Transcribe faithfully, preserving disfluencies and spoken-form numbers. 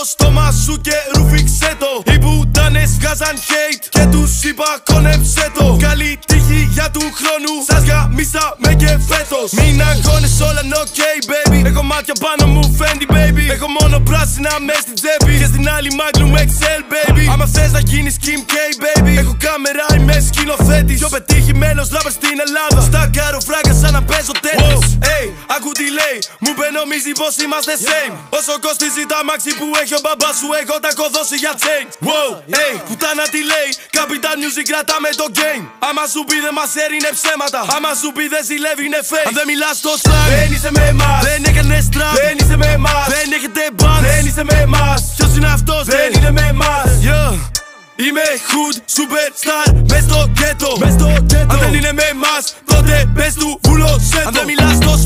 στόμα σου και ρουφήξε το. Οι πουτάνες βγάζαν hate και τους είπα κόνεψε το. Καλή τύχη για του χρόνου, σας γαμίσαμε και φέτος. Μην αγώνες όλα είναι ok baby. Έχω μάτια πάνω μου Fendi baby. Έχω μόνο πράσινα μες στην τσέπη και στην άλλη Magnum εξ ελ baby. Άμα θες να γίνεις Kim K baby, έχω κάμερα, είμαι σκηνοθέτης. Πιο πετυχημένος rapper στην Ελλάδα. Στα κάρω φράγκα σαν να παίζω τέτοις. Ey, ακού τι λέει, μου είπε νομίζει πως είμαστε same. Όσο κοστίζει τα μάξι που έχει ο μπαμπάς σου, εγώ τα έχω δώσει για change. Wow, ey, πουτάνα τι λέει, Capital Music κρατάμε το game. Άμα σου πει δεν μας είναι ψέματα, άμα σου πει δεν ζηλεύει είναι fake. Αν δεν μιλάς στο slang, δεν είσαι με εμάς. Δεν έκανες trap, δεν είσαι με εμάς. Δεν έχετε band, δεν είσαι με εμάς. Ποιος είναι αυτός, δεν είναι με εμάς. Yeah. Είμαι hood, superstar, μες στο ghetto. Αν δεν είναι με εμάς, τότε πες του βούλωσέ το. Αν δεν μιλάς στο